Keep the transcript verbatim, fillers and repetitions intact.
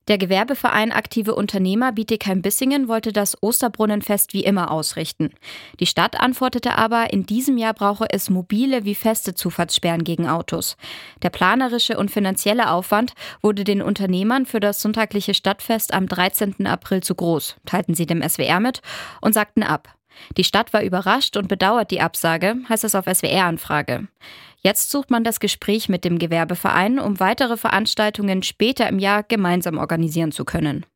Der Gewerbeverein Aktive Unternehmer Bietigheim-Bissingen wollte das Osterbrunnenfest wie immer ausrichten. Die Stadt antwortete aber, in diesem Jahr brauche es mobile wie feste Zufahrtssperren gegen Autos. Der planerische und finanzielle Aufwand wurde den Unternehmern für das sonntagliche Stadtfest am dreizehnten April zu groß, teilten sie dem S W R mit und sagten ab. Die Stadt war überrascht und bedauert die Absage, heißt es auf S W R-Anfrage. Jetzt sucht man das Gespräch mit dem Gewerbeverein, um weitere Veranstaltungen später im Jahr gemeinsam organisieren zu können.